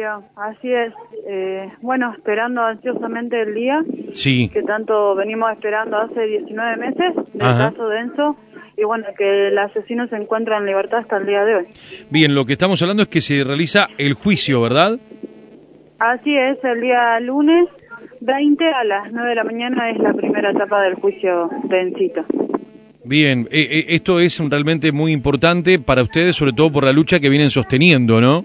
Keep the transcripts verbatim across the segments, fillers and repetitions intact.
Claro, así es. Eh, bueno, esperando ansiosamente el día Sí. que tanto venimos esperando hace diecinueve meses del Ajá. caso de Enzo, y bueno, que el asesino se encuentra en libertad hasta el día de hoy. Bien, lo que estamos hablando es que se realiza el juicio, ¿verdad? Así es, el día lunes veinte a las nueve de la mañana es la primera etapa del juicio de Encito. Bien, eh, eh, esto es realmente muy importante para ustedes, sobre todo por la lucha que vienen sosteniendo, ¿no?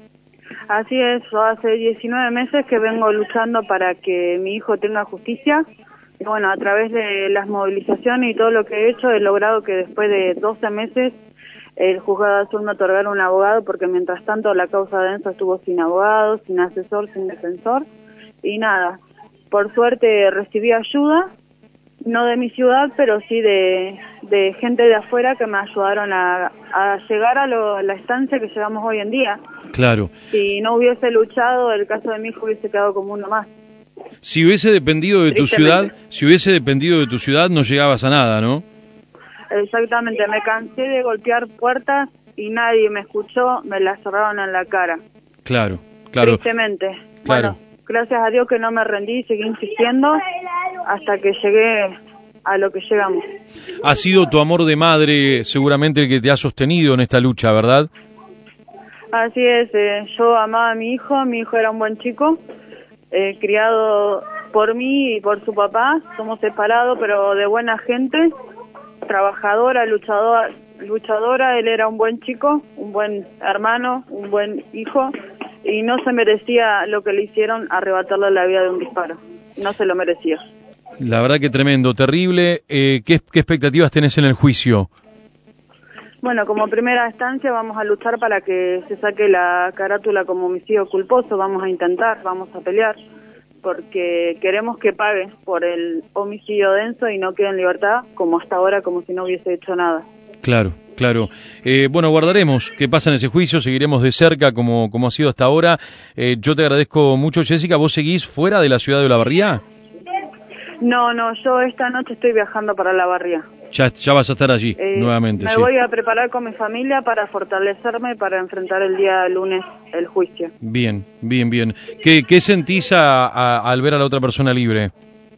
Así es, yo hace diecinueve meses que vengo luchando para que mi hijo tenga justicia. Y bueno, a través de las movilizaciones y todo lo que he hecho, he logrado que después de doce meses el juzgado azul me otorgara un abogado, porque mientras tanto la causa de Enzo estuvo sin abogado, sin asesor, sin defensor. Y nada, por suerte recibí ayuda, no de mi ciudad, pero sí de, de gente de afuera que me ayudaron a, a llegar a, lo, a la estancia que llegamos hoy en día. Claro. Si no hubiese luchado, el caso de mi hijo hubiese quedado como uno más. Si hubiese dependido de tu ciudad, si hubiese dependido de tu ciudad, no llegabas a nada, ¿no? Exactamente, me cansé de golpear puertas y nadie me escuchó, me las cerraron en la cara. Claro, claro. Tristemente. Claro. Bueno, gracias a Dios que no me rendí y seguí insistiendo hasta que llegué a lo que llegamos. Ha sido tu amor de madre seguramente el que te ha sostenido en esta lucha, ¿verdad? Así es, eh, yo amaba a mi hijo, mi hijo era un buen chico, eh, criado por mí y por su papá, somos separados pero de buena gente, trabajadora, luchadora, luchadora, él era un buen chico, un buen hermano, un buen hijo, y no se merecía lo que le hicieron, arrebatarle la vida de un disparo, no se lo merecía. La verdad que tremendo, terrible. Eh, ¿qué, ¿Qué expectativas tenés en el juicio? Bueno, como primera instancia vamos a luchar para que se saque la carátula como homicidio culposo, vamos a intentar, vamos a pelear, porque queremos que pague por el homicidio de Enzo y no quede en libertad, como hasta ahora, como si no hubiese hecho nada. Claro, claro. Eh, bueno, guardaremos qué pasa en ese juicio, seguiremos de cerca como, como ha sido hasta ahora. Eh, yo te agradezco mucho, Jessica. ¿Vos seguís fuera de la ciudad de Olavarría? No, no, yo esta noche estoy viajando para Olavarría. Ya, ya vas a estar allí, eh, nuevamente. Me sí. voy a preparar con mi familia para fortalecerme para enfrentar el día lunes el juicio. Bien, bien, bien. ¿Qué, qué sentís a, a, al ver a la otra persona libre?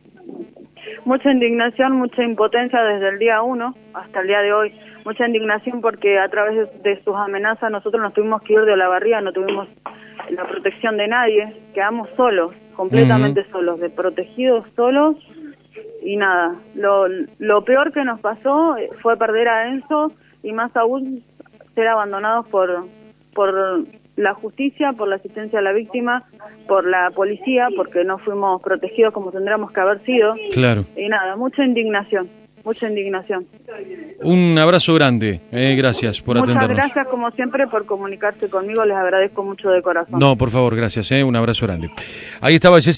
Mucha indignación, mucha impotencia desde el día uno hasta el día de hoy. Mucha indignación porque a través de, de sus amenazas nosotros nos tuvimos que ir de Olavarría, no tuvimos la protección de nadie, quedamos solos, completamente uh-huh. solos, desprotegidos, solos. Y nada, lo, lo peor que nos pasó fue perder a Enzo y más aún ser abandonados por, por la justicia, por la asistencia a la víctima, por la policía, porque no fuimos protegidos como tendríamos que haber sido. Claro. Y nada, mucha indignación, mucha indignación. Un abrazo grande, eh, gracias por Muchas atendernos. Muchas gracias como siempre por comunicarse conmigo, les agradezco mucho de corazón. No, por favor, gracias, eh, un abrazo grande. Ahí estaba Jessica.